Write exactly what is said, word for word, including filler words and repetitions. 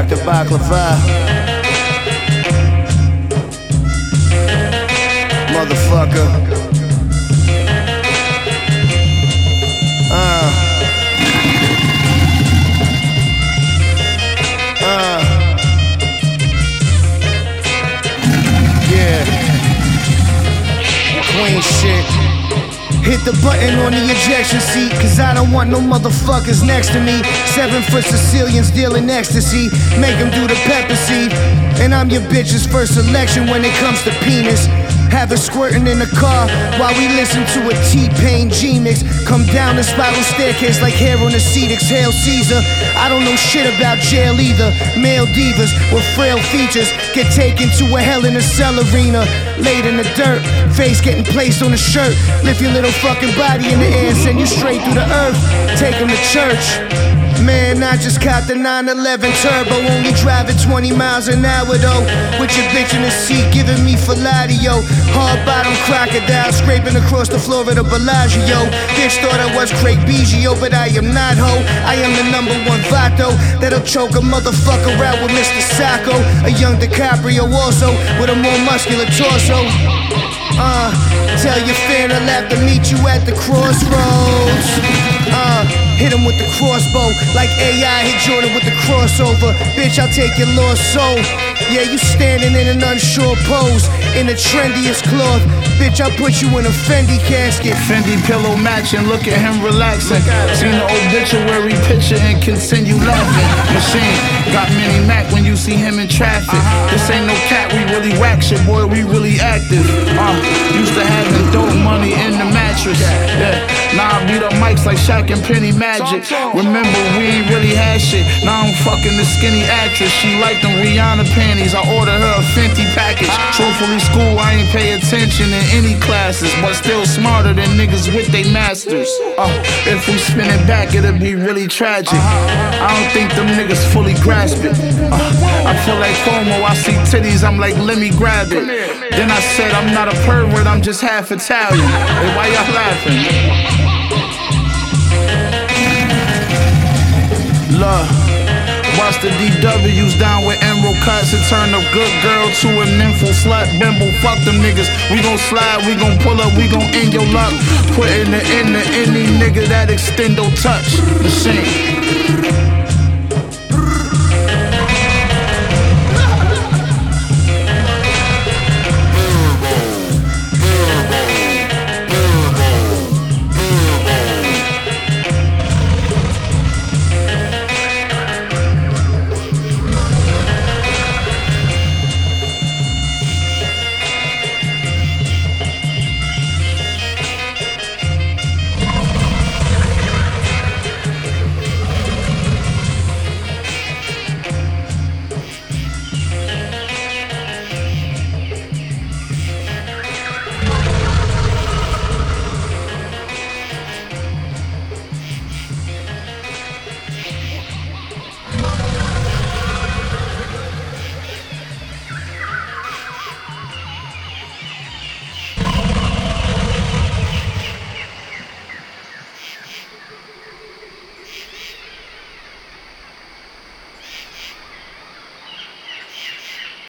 the baklava. Motherfucker. Uh. Uh. Yeah. Queen shit. Hit the button on the ejection seat, cause I don't want no motherfuckers next to me. Seven foot Sicilians dealing ecstasy, make them do the pepper seed. And I'm your bitch's first selection when it comes to penis. Have her squirting in the car while we listen to a T-Pain G-Mix. Come down the spiral staircase like hair on a seat, exhale Caesar. I don't know shit about jail either. Male divas with frail features get taken to a Hell in a Cell arena. Laid in the dirt, face getting placed on a shirt. Lift your little fucking body in the air and send you straight through the earth. Take them to church. Man, I just caught the nine eleven turbo, only driving twenty miles an hour though. With your bitch in the seat, giving me Filatio. Hard bottom crocodile, scraping across the floor of the Bellagio. Bitch thought I was Craig Biggio, but I am not ho. I am the number one vato that'll choke a motherfucker out with Mister Sacco. A young DiCaprio also, with a more muscular torso. Uh, tell your fan I'll have to meet you at the crossroads. Uh, hit him with the crossbow, like A I hit Jordan with the crossover. Bitch, I'll take your lost soul. Yeah, you standing in an unsure pose, in the trendiest cloth. Bitch, I'll put you in a Fendi casket. Fendi pillow matching, look at him relaxing. Seen the obituary picture and continue laughing. Machine, got mini Mac when you see him in traffic. This ain't no cat, we really whack shit, boy, we really active. Uh, used to have the dope money in the mattress. Yeah, now I beat up mics like Shaq and Penny Magic. Remember, we ain't really had shit. Now I'm fucking the skinny actress. She liked them Rihanna panties. I ordered her a Fenty package. Truthfully, school, I ain't pay attention in any classes, but still smarter than niggas with they masters. Uh, if we spin it back, it'll be really tragic. I don't think them niggas fully grasp it. Uh, I feel like Cuomo, I see titties, I'm like, let me grab it. Then I said, I'm not a pervert, I'm just half Italian. Hey, why y'all laughing? Love. Watch the D Ws down with emerald cuts and turn a good girl to a nympho slut. Bimbo, fuck them niggas. We gon' slide, we gon' pull up, we gon' end your luck. Put in the in the any nigga that extendo touch. Machine.